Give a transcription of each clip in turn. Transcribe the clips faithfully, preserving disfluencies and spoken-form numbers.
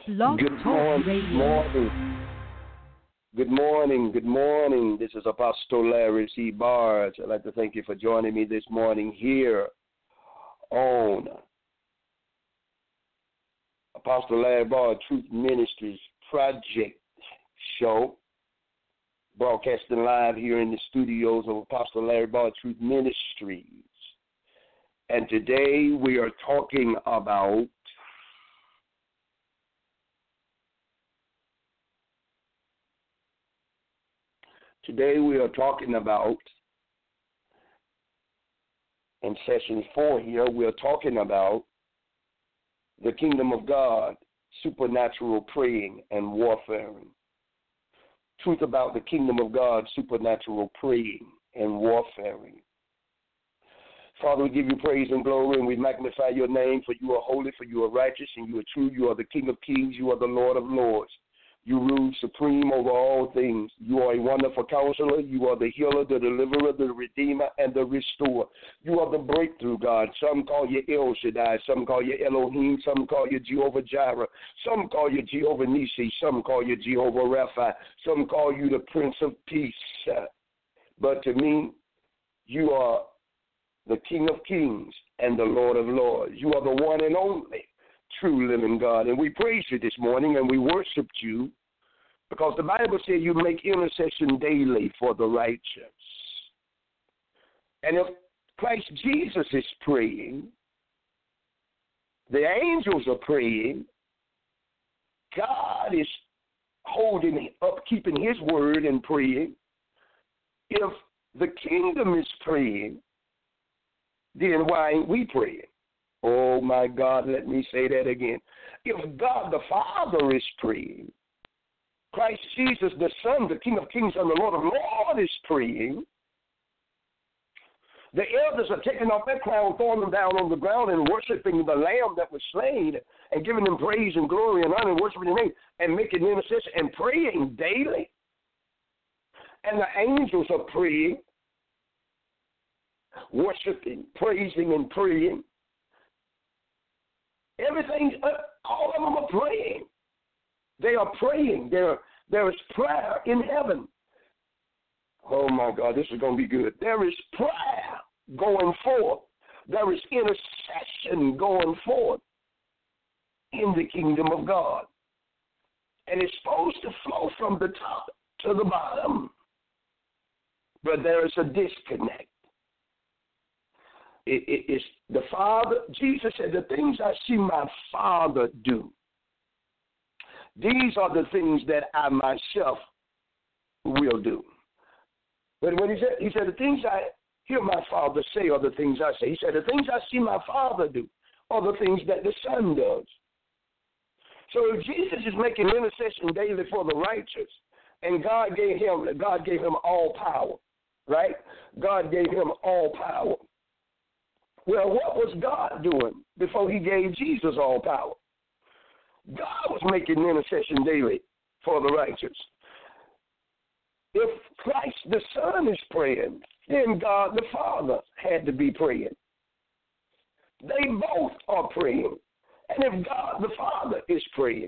Blog Good Talk morning. Radio. morning. Good morning. Good morning. This is Apostle Larry C. Barge. I'd like to thank you for joining me this morning here on Apostle Larry Barge Truth Ministries Project Show, broadcasting live here in the studios of Apostle Larry Barge Truth Ministries. And today we are talking about Today we are talking about, in session four here, we are talking about the kingdom of God, supernatural praying and warfaring. Truth about the kingdom of God, supernatural praying and warfaring. Father, we give you praise and glory, and we magnify your name, for you are holy, for you are righteous, and you are true. You are the King of kings. You are the Lord of lords. You rule supreme over all things. You are a wonderful counselor. You are the healer, the deliverer, the redeemer, and the restorer. You are the breakthrough God. Some call you El Shaddai. Some call you Elohim. Some call you Jehovah Jireh. Some call you Jehovah Nissi. Some call you Jehovah Rapha. Some call you the Prince of Peace. But to me, you are the King of kings and the Lord of lords. You are the one and only true living God. And we praise you this morning and we worship you because the Bible says you make intercession daily for the righteous. And if Christ Jesus is praying, the angels are praying, God is holding up, keeping his word and praying. If the kingdom is praying, then why ain't we praying? Oh, my God, let me say that again. If God the Father is praying, Christ Jesus the Son, the King of kings and the Lord of lords is praying, the elders are taking off their crown, throwing them down on the ground and worshiping the Lamb that was slain and giving them praise and glory and honor and worshiping the name and making intercession and praying daily. And the angels are praying, worshiping, praising, and praying. Everything, all of them are praying. They are praying. There, there is prayer in heaven. Oh, my God, this is going to be good. There is prayer going forth. There is intercession going forth in the kingdom of God. And it's supposed to flow from the top to the bottom. But there is a disconnect. It, it, it's the Father. Jesus said, the things I see my Father do, these are the things that I myself will do. But when he said, he said, the things I hear my Father say are the things I say. He said, the things I see my Father do are the things that the Son does. So if Jesus is making intercession daily for the righteous, and God gave him, God gave him all power, right? God gave him all power. Well, what was God doing before he gave Jesus all power? God was making intercession daily for the righteous. If Christ the Son is praying, then God the Father had to be praying. They both are praying. And if God the Father is praying,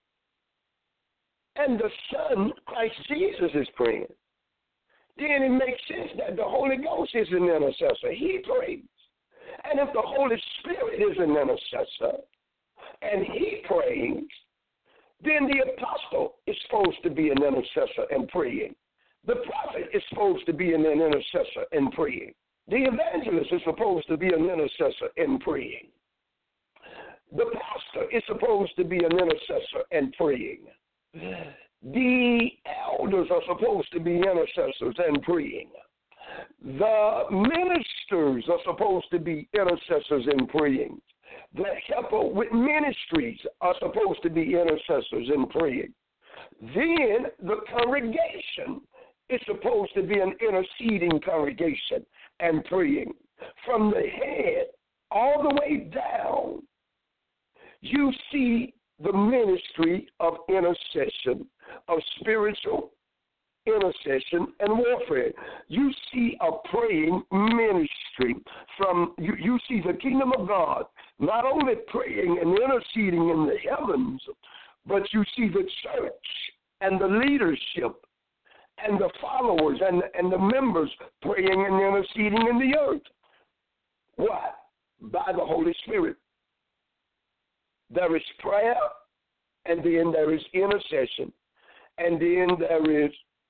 and the Son, Christ Jesus, is praying, then it makes sense that the Holy Ghost is an intercessor. He prays. And if the Holy Spirit is an intercessor and he prays, then the apostle is supposed to be an intercessor and praying. The prophet is supposed to be an intercessor and praying. The evangelist is supposed to be an intercessor and praying. The pastor is supposed to be an intercessor and praying. The elders are supposed to be intercessors and praying. The ministers are supposed to be intercessors and praying. The helper with ministries are supposed to be intercessors and praying. Then the congregation is supposed to be an interceding congregation and praying. From the head all the way down, you see the ministry of intercession, of spiritual intercession and warfare. You see a praying ministry. From you, you see the kingdom of God not only praying and interceding in the heavens, But you see the church and the leadership and the followers and, and the members praying and interceding in the earth. What? By the Holy Spirit. There is prayer, and then there is intercession, and then there is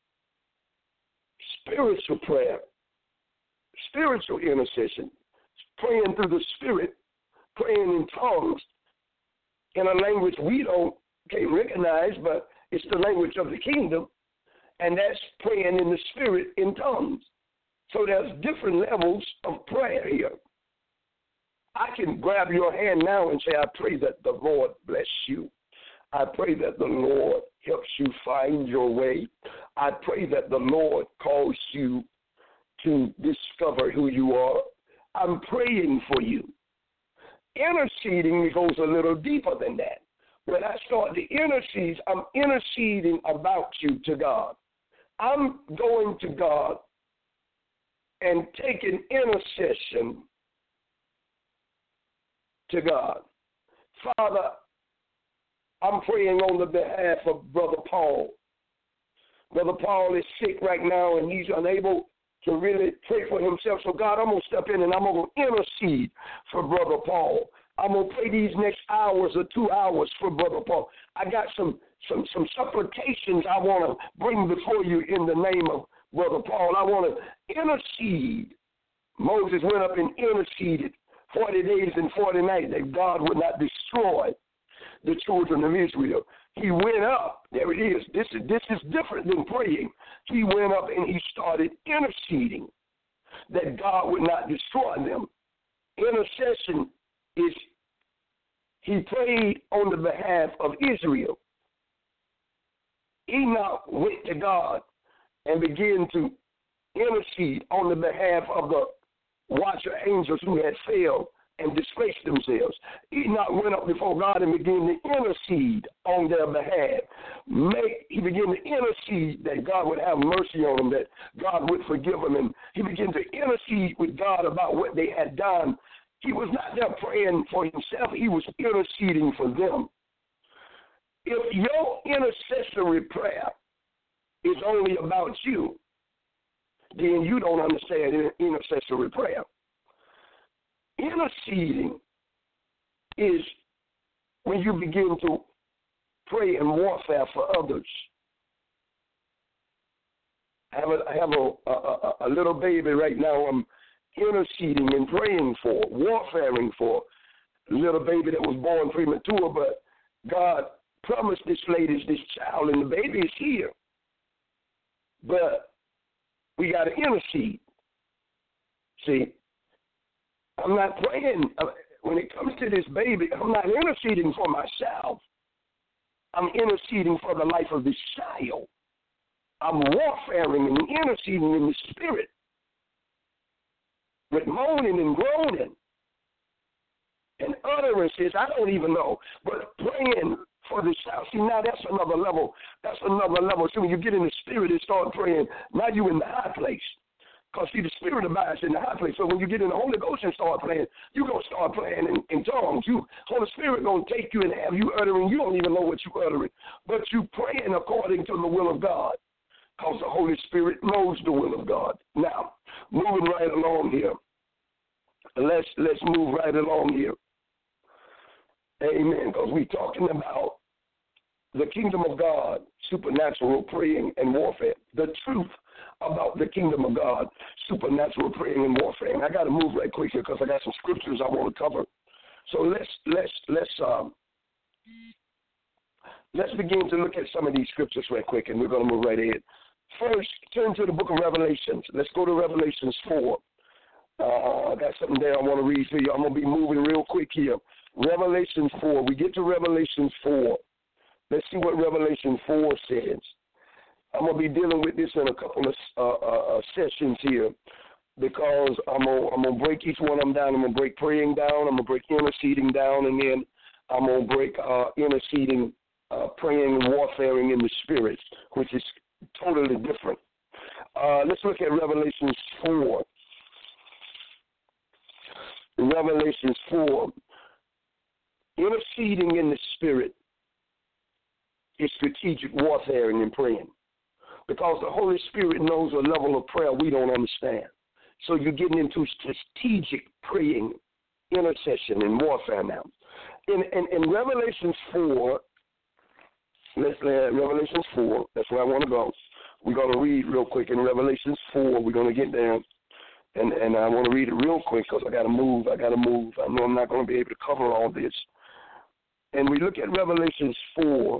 spiritual prayer, spiritual intercession, praying through the Spirit, praying in tongues in a language we don't can't recognize, but it's the language of the kingdom, and that's praying in the Spirit in tongues. So there's different levels of prayer here. I can grab your hand now and say, I pray that the Lord bless you. I pray that the Lord helps you find your way. I pray that the Lord calls you to discover who you are. I'm praying for you. Interceding goes a little deeper than that. When I start to intercede, I'm interceding about you to God. I'm going to God and taking intercession to God. Father, I'm praying on the behalf of Brother Paul. Brother Paul is sick right now, and he's unable to really pray for himself. So, God, I'm going to step in, and I'm going to intercede for Brother Paul. I'm going to pray these next hours or two hours for Brother Paul. I got some, some, some supplications I want to bring before you in the name of Brother Paul. I want to intercede. Moses went up and interceded forty days and forty nights that God would not destroy the children of Israel. He went up. There it is. This is this is different than praying. He went up and he started interceding that God would not destroy them. Intercession is he prayed on the behalf of Israel. Enoch went to God and began to intercede on the behalf of the watcher angels who had failed and disgraced themselves. Enoch went up before God and began to intercede on their behalf. Make, he began to intercede that God would have mercy on them, that God would forgive them. And he began to intercede with God about what they had done. He was not there praying for himself. He was interceding for them. If your intercessory prayer is only about you, then you don't understand intercessory prayer. Interceding is when you begin to pray in warfare for others. I have a, I have a, a, a little baby right now I'm interceding and praying for, warfaring for. A little baby that was born premature, but God promised this lady this child, and the baby is here. But we got to intercede. See, I'm not praying. When it comes to this baby, I'm not interceding for myself. I'm interceding for the life of this child. I'm warfaring and interceding in the spirit with moaning and groaning and utterances. I don't even know, but praying for the child. See, now that's another level. That's another level. See, when you get in the spirit and start praying, now you're in the high place. Because, see, the Spirit abides in the high place. So when you get in the Holy Ghost and start praying, you're going to start praying in, in tongues. You, Holy Spirit going to take you and have you uttering. You don't even know what you're uttering. But you praying according to the will of God. Because the Holy Spirit knows the will of God. Now, moving right along here. Let's, let's move right along here. Amen. Because we're talking about the kingdom of God, supernatural praying and warfare. The truth about the kingdom of God, supernatural praying and warfare. And I got to move right quick here because I got some scriptures I want to cover. So let's let's let's um let's begin to look at some of these scriptures right quick, and we're going to move right ahead. First, turn to the book of Revelations. Let's go to Revelations four. Uh, I got something there I want to read for you. I'm going to be moving real quick here. Revelations four. We get to Revelations four. Let's see what Revelation four says. I'm going to be dealing with this in a couple of uh, uh, sessions here because I'm going I'm to break each one of them down. I'm going to break praying down. I'm going to break interceding down, and then I'm going to break uh, interceding, uh, praying, and warfaring in the spirit, which is totally different. Uh, let's look at Revelation four. Revelation four. Interceding in the spirit is strategic warfare and in praying. Because the Holy Spirit knows a level of prayer we don't understand. So you're getting into strategic praying, intercession, and warfare now. In, in, in Revelations four, let's uh, Revelations four, that's where I want to go. We're going to read real quick in Revelations four. We're going to get there. And, and I want to read it real quick because I got to move. I got to move. I know I'm not going to be able to cover all this. And we look at Revelations four,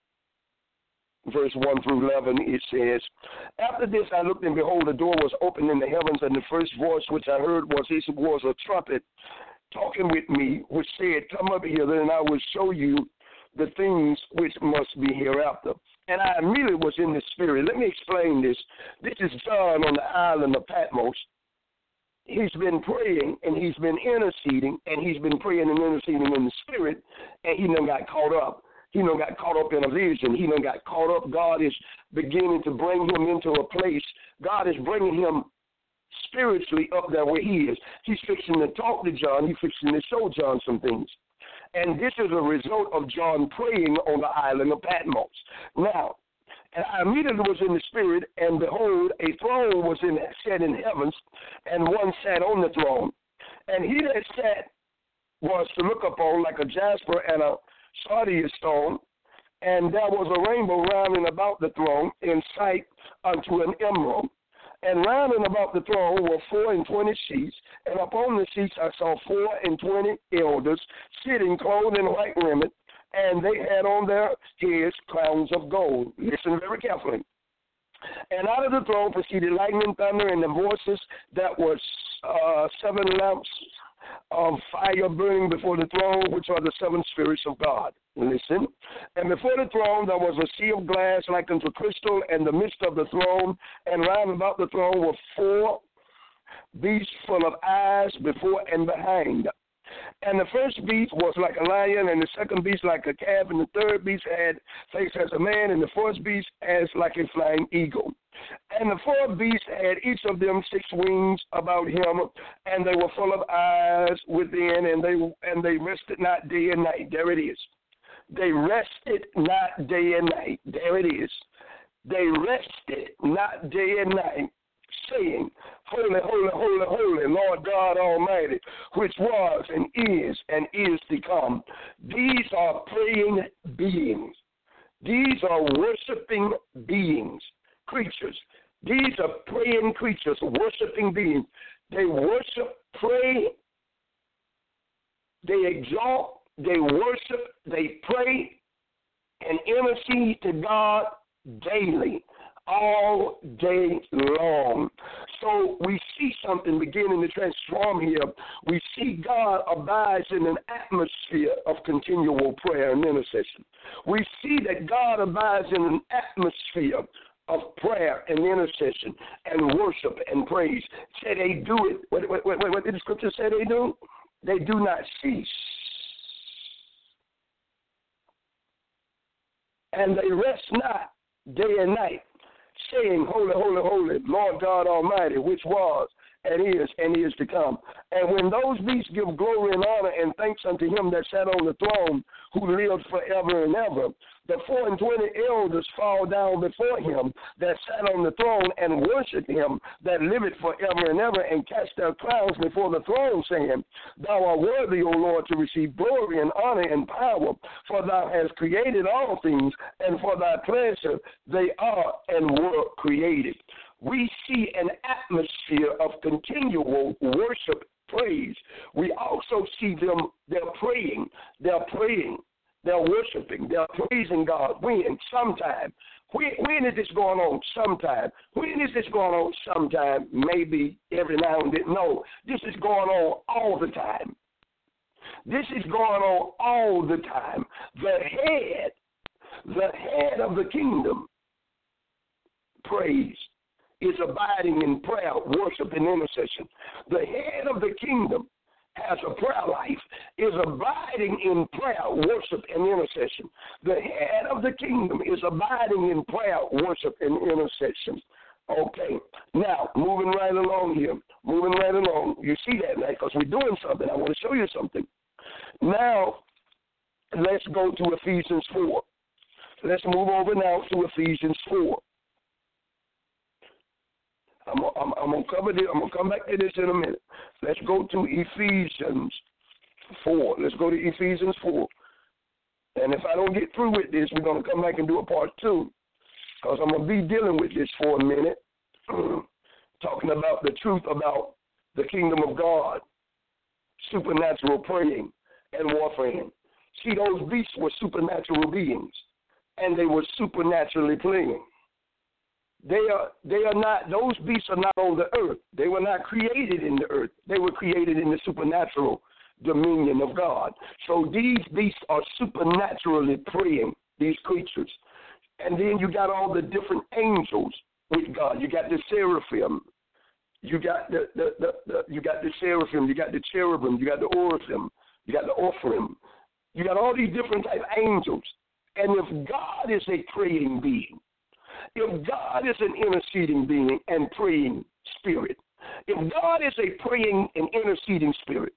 verse one through eleven. It says, after this I looked, and behold, the door was opened in the heavens, and the first voice which I heard was, his, was a trumpet talking with me, which said, come up here, and I will show you the things which must be hereafter. And I immediately was in the Spirit. Let me explain this. This is John on the island of Patmos. He's been praying, and he's been interceding, and he's been praying and interceding in the Spirit, and he done got caught up. He done got caught up in a vision. He done got caught up. God is beginning to bring him into a place. God is bringing him spiritually up there where he is. He's fixing to talk to John. He's fixing to show John some things. And this is a result of John praying on the island of Patmos. Now, and I immediately was in the Spirit, and behold, a throne was in, set in heavens, and one sat on the throne. And he that sat was to look upon like a jasper and a sardius stone, and there was a rainbow round about the throne in sight unto an emerald. And round about the throne were four and twenty seats, and upon the seats I saw four and twenty elders sitting clothed in white raiment, and they had on their heads crowns of gold. Listen very carefully. And out of the throne proceeded lightning, thunder, and the voices that were uh, seven lamps of fire burning before the throne, which are the seven spirits of God. Listen. And before the throne there was a sea of glass like unto crystal, and the midst of the throne, and round about the throne were four beasts full of eyes before and behind. And the first beast was like a lion, and the second beast like a calf, and the third beast had face as a man, and the fourth beast as like a flying eagle. And the four beasts had each of them six wings about him, and they were full of eyes within, and they and they rested not day and night. There it is. They rested not day and night. There it is. They rested not day and night, saying, Holy, holy, holy, holy, Lord God Almighty, which was and is and is to come. These are praying beings. These are worshiping beings, creatures. These are praying creatures, worshiping beings. They worship, pray, they exalt, they worship, they pray, and intercede to God daily, all day long. So we see something beginning to transform here. We see God abides in an atmosphere of continual prayer and intercession. We see that God abides in an atmosphere of prayer and intercession and worship and praise. Say they do it. What, what, what, what did the scripture say they do? They do not cease. And they rest not day and night, saying, Holy, holy, holy, Lord God Almighty, which was and is and is to come. And when those beasts give glory and honor and thanks unto him that sat on the throne, who lives forever and ever, the four and twenty elders fall down before him that sat on the throne and worship him that liveth forever and ever, and cast their crowns before the throne, saying, Thou art worthy, O Lord, to receive glory and honor and power, for thou hast created all things, and for thy pleasure they are and were created. We see an atmosphere of continual worship, praise. We also see them, they're praying, they're praying, they're worshiping, they're praising God. When? Sometime. When, when is this going on? Sometime. When is this going on? Sometime. Maybe every now and then. No, this is going on all the time. This is going on all the time. The head, the head of the kingdom, praise, is abiding in prayer, worship, and intercession. The head of the kingdom has a prayer life, is abiding in prayer, worship, and intercession. The head of the kingdom is abiding in prayer, worship, and intercession. Okay, now, moving right along here, moving right along. You see that, right? Because we're doing something. I want to show you something. Now, let's go to Ephesians four. let's move over now to Ephesians four. I'm, I'm, I'm going to cover this. I'm going to come back to this in a minute. Let's go to Ephesians four. Let's go to Ephesians four. And if I don't get through with this, we're going to come back and do a part two, because I'm going to be dealing with this for a minute, talking about the truth about the kingdom of God, supernatural praying and warfare. See, those beasts were supernatural beings, and they were supernaturally playing. They are, they are not, those beasts are not on the earth. They were not created in the earth. They were created in the supernatural dominion of God. So these beasts are supernaturally praying, these creatures. And then you got all the different angels with God. You got the seraphim. You got the, the, the, the you got the seraphim. You got the cherubim. You got the oraphim. You got the orphrim. You got all these different type of angels. And if God is a praying being, if God is an interceding being and praying spirit, if God is a praying and interceding spirit,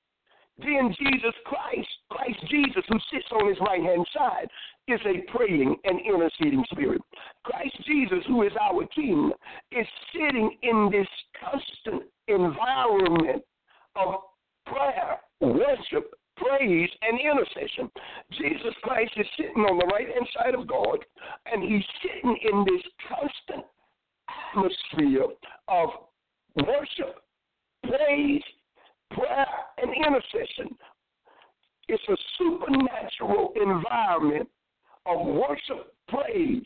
then Jesus Christ, Christ Jesus, who sits on his right-hand side, is a praying and interceding spirit. Christ Jesus, who is our King, is sitting in this constant environment of prayer, worship, praise, and intercession. Jesus Christ is sitting on the right-hand side of God, and he's sitting in this constant atmosphere of worship, praise, prayer, and intercession. It's a supernatural environment of worship, praise,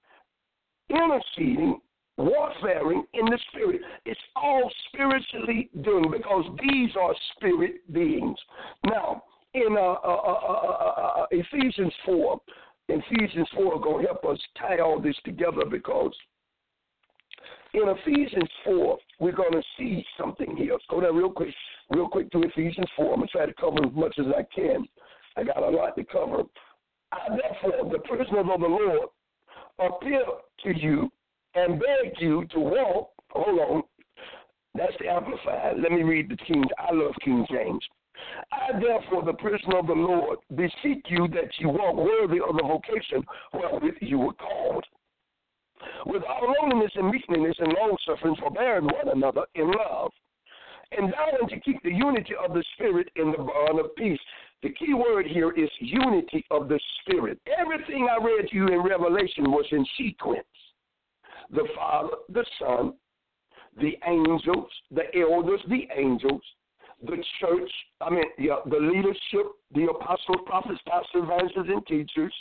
interceding, warfaring in the spirit. It's all spiritually done because these are spirit beings. Now, in uh, uh, uh, uh, uh, Ephesians four, Ephesians four are going to help us tie all this together, because in Ephesians four, we're going to see something here. Let's go there real quick, real quick to Ephesians four. I'm going to try to cover as much as I can. I got a lot to cover. I, therefore, the prisoners of the Lord, appeal to you and beg you to walk. Hold on. That's the Amplified. Let me read the King. I love King James. I, therefore, the prisoner of the Lord, beseech you that you walk worthy of the vocation wherewith you were called, with all lowliness and meekness and long-suffering, forbearing one another in love, and vowing to keep the unity of the Spirit in the bond of peace. The key word here is unity of the Spirit. Everything I read to you in Revelation was in sequence. The Father, the Son, the angels, the elders, the angels, the church, I mean, the, the leadership, the apostles, prophets, pastors, evangelists, and teachers,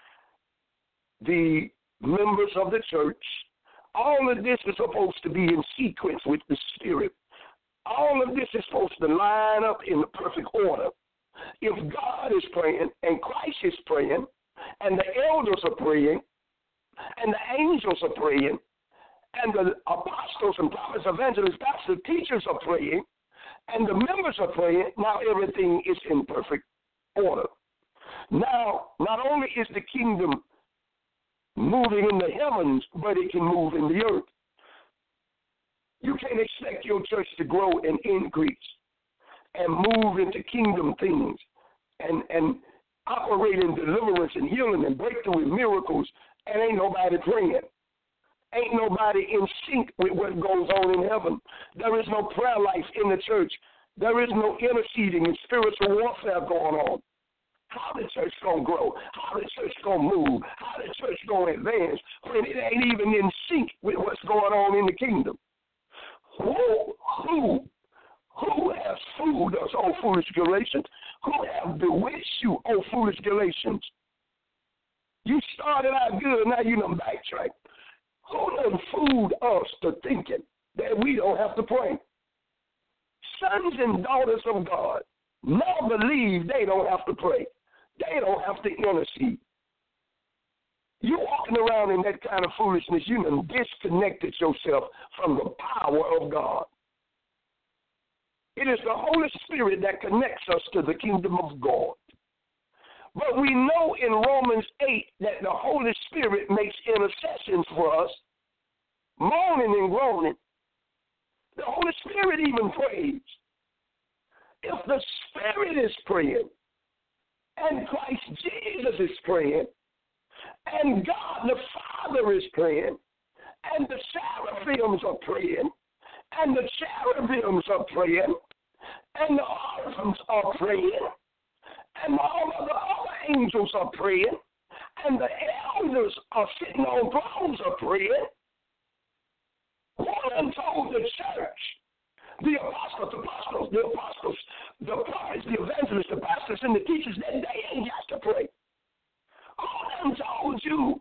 the members of the church. All of this is supposed to be in sequence with the Spirit. All of this is supposed to line up in the perfect order. If God is praying and Christ is praying and the elders are praying and the angels are praying and the apostles and prophets, evangelists, pastors, teachers are praying and the members are praying, now everything is in perfect order. Now, not only is the kingdom moving in the heavens, but it can move in the earth. You can't expect your church to grow and increase and move into kingdom things and, and operate in deliverance and healing and breakthrough and miracles, and ain't nobody praying. Ain't nobody in sync with what goes on in heaven. There is no prayer life in the church. There is no interceding and spiritual warfare going on. How the church going to grow? How the church going to move? How the church going to advance when it ain't even in sync with what's going on in the kingdom? Who, who, who has fooled us, oh foolish Galatians? Who have bewitched you, oh foolish Galatians? You started out good, now you done backtrack. Who done fooled us to thinking that we don't have to pray? Sons and daughters of God now believe they don't have to pray. They don't have to intercede. You walking around in that kind of foolishness, you done disconnected yourself from the power of God. It is the Holy Spirit that connects us to the kingdom of God. But we know in Romans eight that the Holy Spirit makes intercessions for us, moaning and groaning. The Holy Spirit even prays. If the Spirit is praying, and Christ Jesus is praying, And God the Father is praying, and the seraphims are praying, and the cherubims are praying, and the orphans are praying, and all of the other angels are praying, and the elders are sitting on thrones are praying. Who done told the church, the apostles, the apostles, the apostles, the prophets, the evangelists, the pastors, and the teachers that they ain't got to pray? Who done told you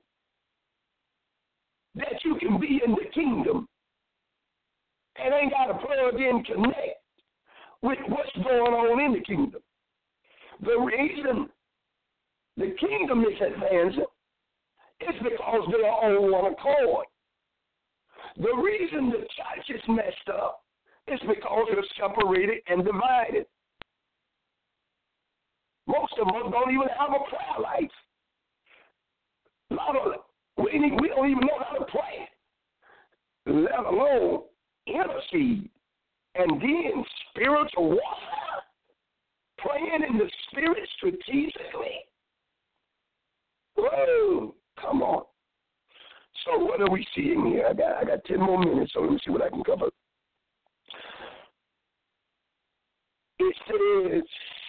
that you can be in the kingdom and ain't got to plug in, connect with what's going on in the kingdom? The reason the kingdom is advancing is because they are on one accord. The reason the church is messed up is because they're separated and divided. Most of us don't even have a prayer life. A lot of we, we don't even know how to pray, let alone intercede. And then spiritual warfare, praying in the spirit strategically. Whoa, come on. So what are we seeing here? I got I got ten more minutes, so let me see what I can cover. It says,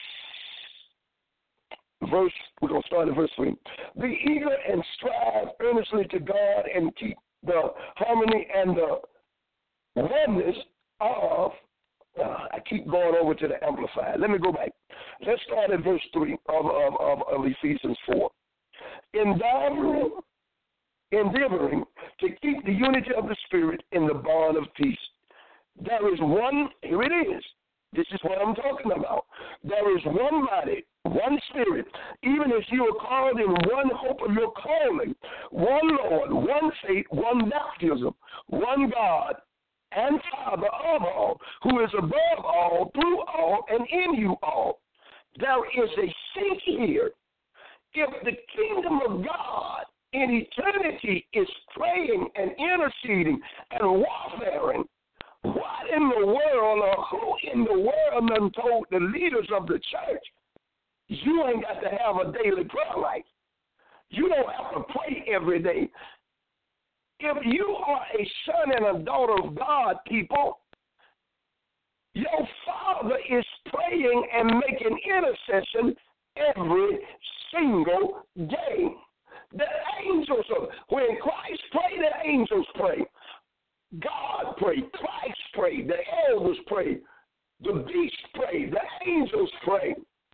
verse, we're going to start at verse three. Be eager and strive earnestly to God and keep the harmony and the oneness of, uh, I keep going over to the Amplified. Let me go back. Let's start at verse three of, of, of, of Ephesians four. Endeavoring, endeavoring to keep the unity of the Spirit in the bond of peace. There is one, here it is. This is what I'm talking about. There is one body, one Spirit, even as you are called in one hope of your calling, one Lord, one faith, one baptism, one God and Father of all, who is above all, through all, and in you all. There is a sync here. If the kingdom of God in eternity is praying and interceding and warfaring, what in the world or who in the world done told the leaders of the church, you ain't got to have a daily prayer life? You don't have to pray every day. If you are a son and a daughter of God, people, your Father is praying and making intercession every single day. The angels, are, when Christ prayed, the angels pray. God prayed, Christ prayed, the elders prayed, the beasts prayed, the angels prayed.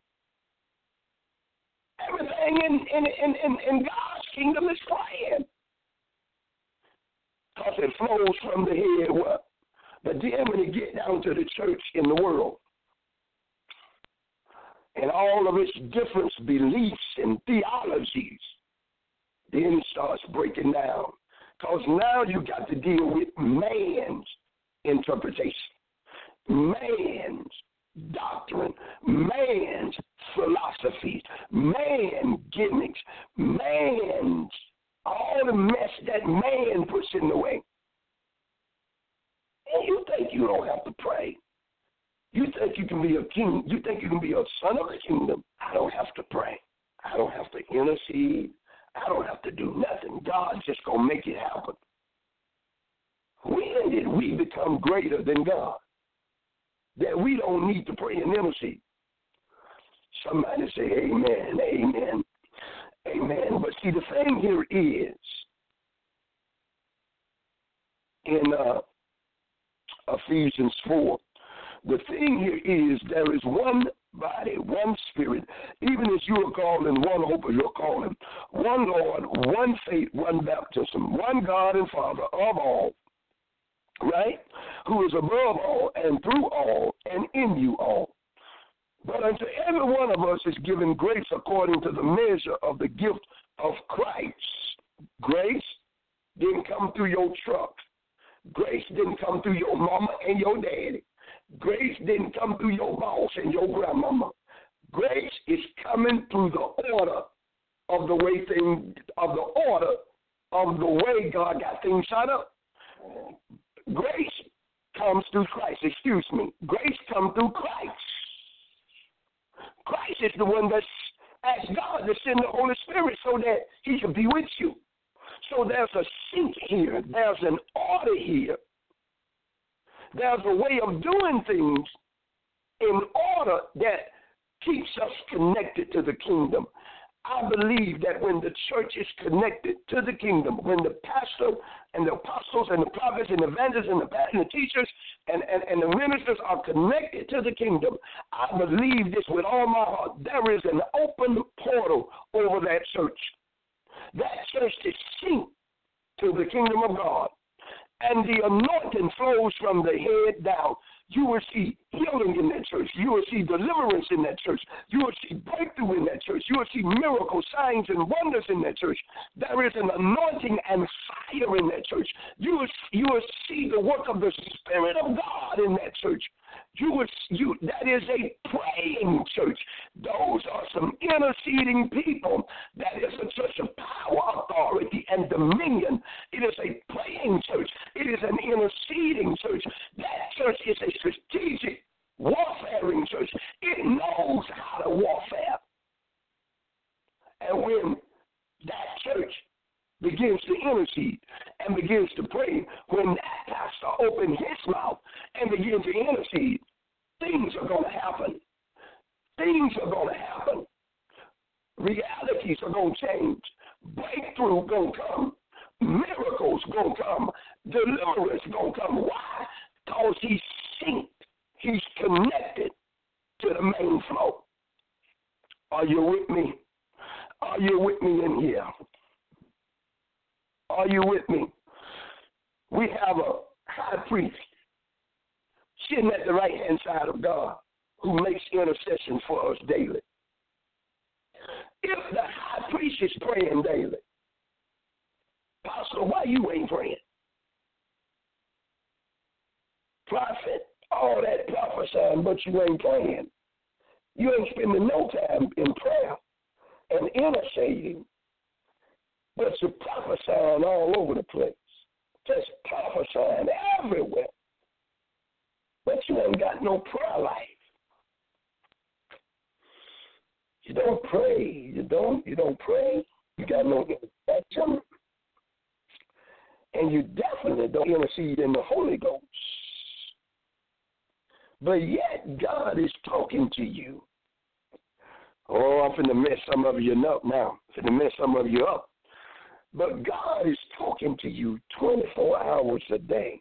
Everything in, in, in, in, in God's kingdom is praying. Because it flows from the head. What? But then when you get down to the church in the world, and all of its different beliefs and theologies, then it starts breaking down. Because now you got to deal with man's interpretation, man's doctrine, man's philosophies, man's gimmicks, man's, all the mess that man puts in the way. And you think you don't have to pray. You think you can be a king. You think you can be a son of the kingdom. I don't have to pray. I don't have to intercede. I don't have to do nothing. God's just going to make it happen. When did we become greater than God? That we don't need to pray and intercede. Somebody say amen, amen, amen. But see, the thing here is, in uh, Ephesians four, the thing here is there is one body, one Spirit, even as you are called in one hope of your calling, one Lord, one faith, one baptism, one God and Father of all, right, who is above all and through all and in you all. But unto every one of us is given grace according to the measure of the gift of Christ. Grace didn't come through your truck. Grace didn't come through your mama and your daddy. Grace didn't come through your boss and your grandmama. Grace is coming through the order of the way things, of the order of the way God got things set up. Grace comes through Christ. Excuse me. Grace comes through Christ. Christ is the one that's ask God to send the Holy Spirit so that he can be with you. So there's a sync here. There's an order here. There's a way of doing things in order that keeps us connected to the kingdom. I believe that when the church is connected to the kingdom, when the pastor and the apostles and the prophets and the evangelists and the, and the teachers and, and, and the ministers are connected to the kingdom, I believe this with all my heart. There is an open portal over that church. That church is synced to the kingdom of God. And the anointing flows from the head down. You will see healing in that church. You will see deliverance in that church. You will see breakthrough in that church. You will see miracles, signs, and wonders in that church. There is an anointing and fire in that church. You will, you will see the work of the Spirit of God in that church. You will, you, that is a praying church. Those are some interceding people. That is a church of power, authority, and dominion. It is a praying church. It is an interceding church. That church is a strategic warfaring church. It knows how to warfare. And when that church begins to intercede and begins to pray, when that pastor opens his mouth and begins to intercede, things are going to happen. Things are going to happen. Realities are going to change. Breakthrough going to come. Miracles going to come. Deliverance going to come. Why? Because he's synced. He's connected to the main flow. Are you with me? Are you with me in here? Are you with me? We have a high priest sitting at the right-hand side of God who makes intercession for us daily. If the high priest is praying daily, Pastor, why you ain't praying? Prophet, all that prophesying, but you ain't praying. You ain't spending no time in prayer and interceding, but you're prophesying all over the place. Just prophesying everywhere. But you ain't got no prayer life. You don't pray. You don't, you don't pray. You got no intercession. And you definitely don't intercede in the Holy Ghost. But yet God is talking to you. Oh, I'm finna mess some of you up now. I'm finna mess some of you up. But God is talking to you twenty-four hours a day.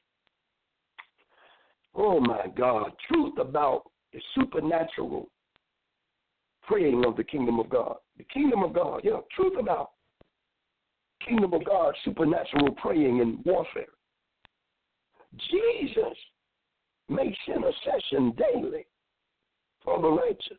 Oh, my God. Truth about the supernatural praying of the kingdom of God. The kingdom of God. Yeah, truth about kingdom of God, supernatural praying and warfare. Jesus makes intercession daily for the righteous.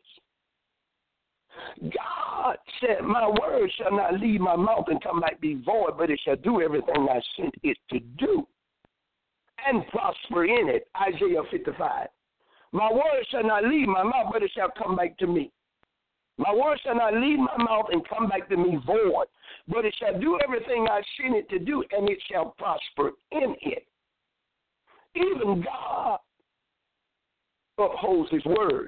God said, my word shall not leave my mouth and come back be void, but it shall do everything I sent it to do and prosper in it. Isaiah fifty-five. My word shall not leave my mouth, but it shall come back to me. My word shall not leave my mouth and come back to me void, but it shall do everything I sent it to do, and it shall prosper in it. Even God upholds his word.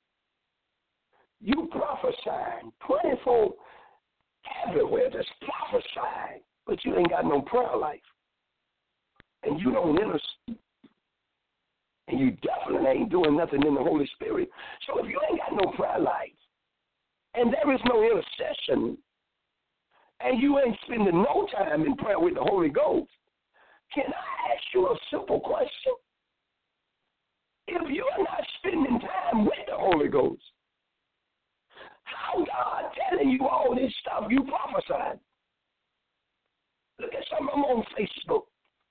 You prophesying twenty-four everywhere, just prophesying, but you ain't got no prayer life. And you don't intercede. And you definitely ain't doing nothing in the Holy Spirit. So if you ain't got no prayer life, and there is no intercession, and you ain't spending no time in prayer with the Holy Ghost, can I ask you a simple question? If you are not spending time with the Holy Ghost, how God telling you all this stuff you prophesied? Look at some of them on Facebook.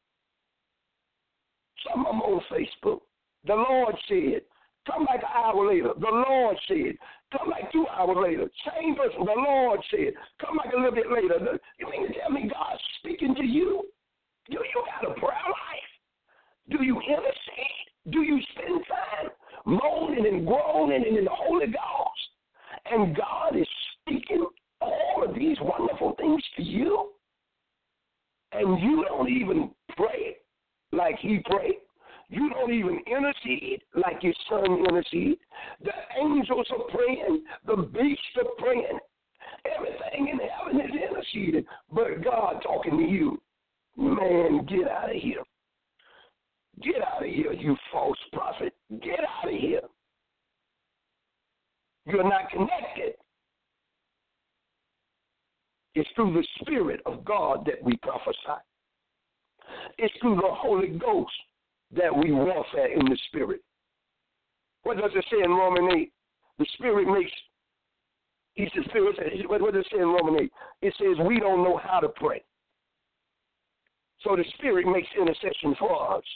Some of them on Facebook. The Lord said, come back an hour later. The Lord said, come back two hours later. Same person. The Lord said, come back a little bit later. You mean to tell me God's speaking to you? Do you got a prayer life? Do you intercede? Do you spend time moaning and groaning and in the Holy Ghost? And God is speaking all of these wonderful things to you? And you don't even pray like he prayed. You don't even intercede like your son intercede. The angels are praying. The beasts are praying. everything in heaven is interceding, but God talking to you. Man, get out of here. Get out of here, you false prophet. Get out of here. You're not connected. It's through the Spirit of God that we prophesy. It's through the Holy Ghost that we warfare in the Spirit. What does it say in Romans eight? The Spirit makes, he's the Spirit, what does it say in Romans eight? It says we don't know how to pray. So the Spirit makes intercession for us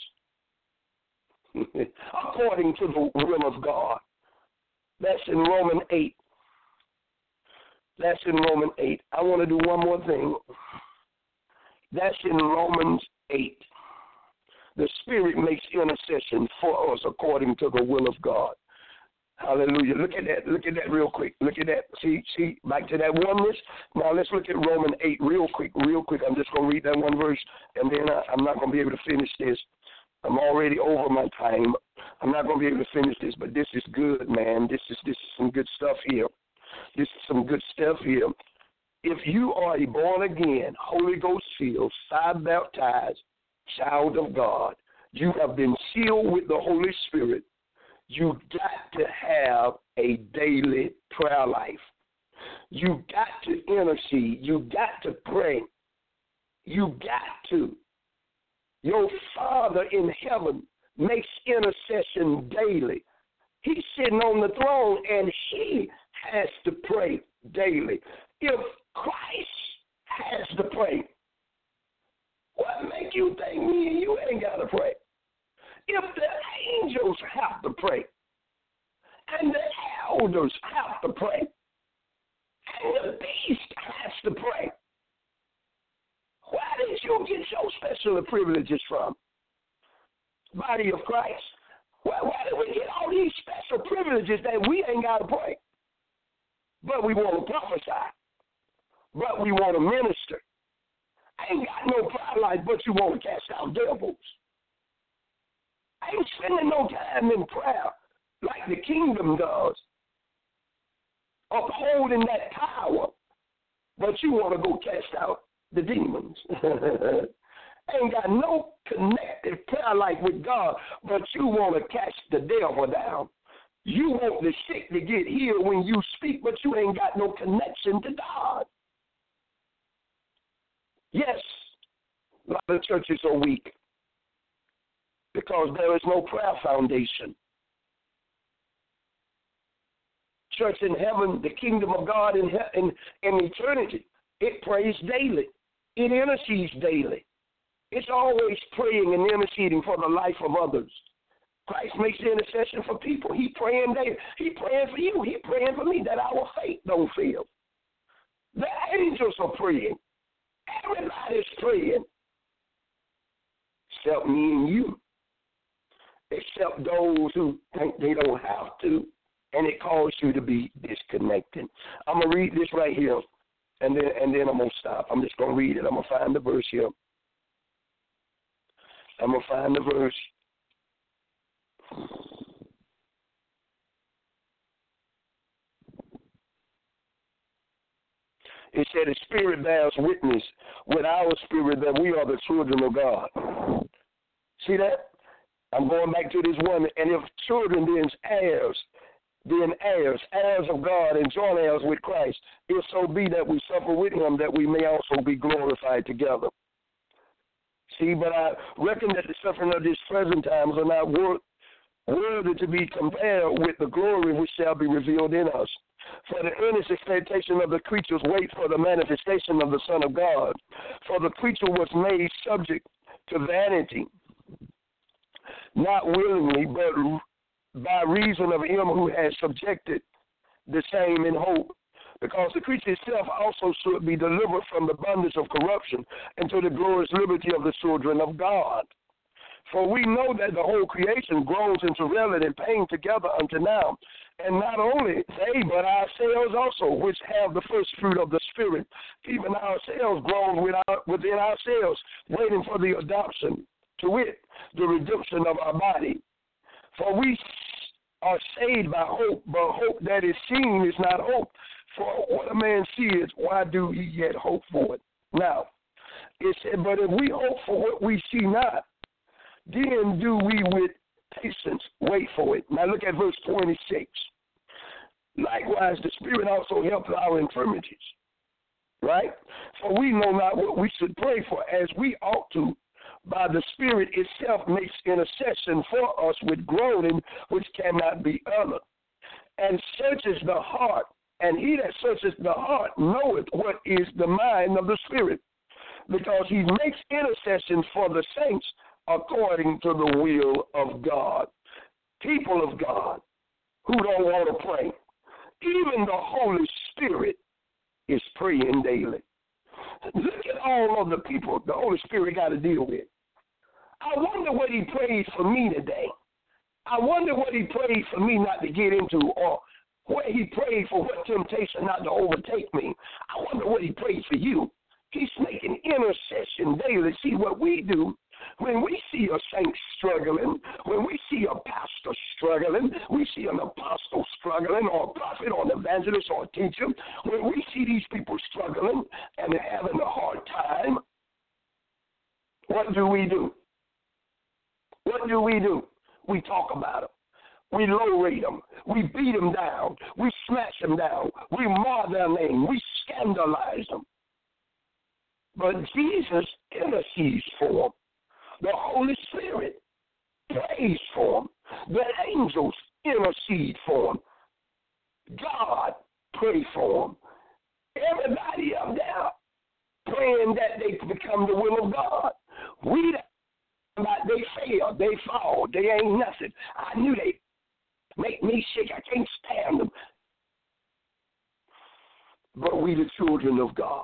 according to the will of God. That's in Romans eight. That's in Romans eight. I want to do one more thing. That's in Romans eight. The Spirit makes intercession for us according to the will of God. Hallelujah. Look at that. Look at that real quick. Look at that. See, see, back to that oneness. Now let's look at Romans eight real quick, real quick. I'm just going to read that one verse, and then I, I'm not going to be able to finish this. I'm already over my time. I'm not going to be able to finish this, but this is good, man. This is this is some good stuff here. This is some good stuff here. If you are a born-again, Holy Ghost filled, fire-baptized child of God, you have been sealed with the Holy Spirit. You got to have a daily prayer life. You got to intercede. You got to pray. You got to. Your Father in heaven makes intercession daily. He's sitting on the throne, and he has to pray daily. If Christ has to pray, what make you think me and you ain't got to pray? If the angels have to pray, and the elders have to pray, and the beast has to pray, where did you get your special privileges from? Body of Christ. Where, where did we get all these special privileges that we ain't got to pray? But we want to prophesy. But we want to minister. I ain't got no prayer life, but you want to cast out devils. I ain't spending no time in prayer like the kingdom does, upholding that power, but you want to go cast out the demons. I ain't got no connected prayer life with God, but you want to cast the devil down. You want the sick to get healed when you speak, but you ain't got no connection to God. Yes, a lot of churches are weak because there is no prayer foundation. Church in heaven, the kingdom of God in, he- in, in eternity, it prays daily. It intercedes daily. It's always praying and interceding for the life of others. Christ makes intercession for people. He praying daily. He praying for you. He praying for me that our faith don't fail. The angels are praying. Everybody's praying. Except me and you. Except those who think they don't have to. And it causes you to be disconnected. I'm going to read this right here. And then, and then I'm going to stop. I'm just going to read it. I'm going to find the verse here. I'm going to find the verse. It said, the Spirit bears witness with our spirit that we are the children of God. See that? I'm going back to this one. And if children, then heirs, then heirs, heirs of God, and joint heirs with Christ, if so be that we suffer with him, that we may also be glorified together. See, but I reckon that the suffering of this present times are not worth, worthy to be compared with the glory which shall be revealed in us. For the earnest expectation of the creatures waits for the manifestation of the Son of God. For the creature was made subject to vanity, not willingly, but by reason of him who has subjected the same in hope. Because the creature itself also should be delivered from the bondage of corruption into the glorious liberty of the children of God. For we know that the whole creation groans in travail and pain together unto now. And not only they, but ourselves also, which have the first fruit of the Spirit, even ourselves groan within ourselves, waiting for the adoption, to wit, the redemption of our body. For we are saved by hope, but hope that is seen is not hope. For what a man sees, why do he yet hope for it? Now, it said, but if we hope for what we see not, then do we with patience wait for it. Now look at verse twenty-six. Likewise, the Spirit also helps our infirmities, right? For we know not what we should pray for as we ought to, by the Spirit itself makes intercession for us with groaning which cannot be uttered, and searches the heart, and he that searches the heart knoweth what is the mind of the Spirit, because he makes intercession for the saints according to the will of God. People of God who don't want to pray, even the Holy Spirit is praying daily. Look at all of the people the Holy Spirit got to deal with. I wonder what he prayed for me today. I wonder what he prayed for me not to get into, or what he prayed for what temptation not to overtake me. I wonder what he prayed for you. He's making intercession daily. See, what we do, when we see a saint struggling, when we see a pastor struggling, we see an apostle struggling, or a prophet, or an evangelist, or a teacher, when we see these people struggling and they're having a hard time, what do we do? What do we do? We talk about them. We low-rate them. We beat them down. We smash them down. We mar their name. We scandalize them. But Jesus intercedes for them. The Holy Spirit prays for them. The angels intercede for them. God prays for them. Everybody up there praying that they become the will of God. We they fail, they fall, they ain't nothing. I knew they make me sick. I can't stand them. But we the children of God.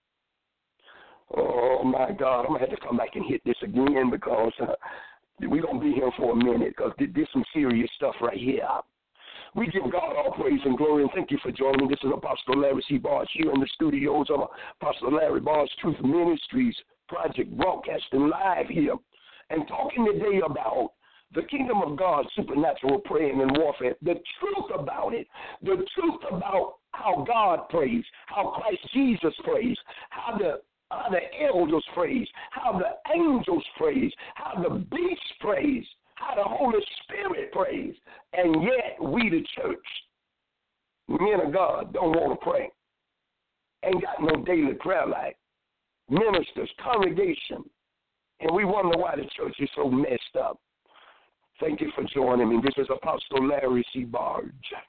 Oh, my God, I'm going to have to come back and hit this again because uh, we're going to be here for a minute because there's some serious stuff right here. We give God all praise and glory, and thank you for joining. This is Apostle Larry C. Barge here in the studios of Apostle Larry Barge Truth Ministries Project, broadcasting live here and talking today about the kingdom of God, supernatural praying and warfare, the truth about it, the truth about how God prays, how Christ Jesus prays, how the how the elders praise, how the angels praise, how the beast prays, how the Holy Spirit prays, and yet we, the church, men of God, don't want to pray. Ain't got no daily prayer life. Ministers, congregation, and we wonder why the church is so messed up. Thank you for joining me. This is Apostle Larry C. Barge.